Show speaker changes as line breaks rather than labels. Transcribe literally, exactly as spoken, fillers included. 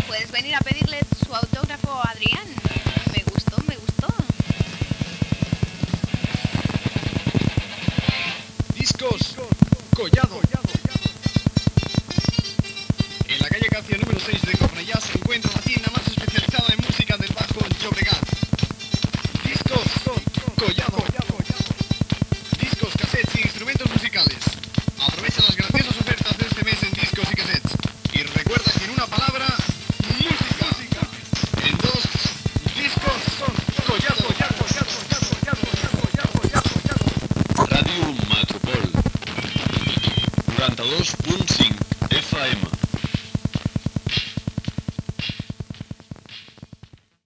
puedes venir a pedirle su autógrafo a Adrián. Me gustó, me gustó.
Discos Collado. En la calle Cacia número seis de Cornellá se encuentra la tienda más especializada en música del Bajo Llobregat. Discos Collado. Discos, cassettes y instrumentos musicales. Aprovecha las graciosas ofertas de este mes en discos y cassettes. Y recuerda que en una palabra, música. En dos, discos Collado. Ràdio Metropol noranta-dos punt cinc.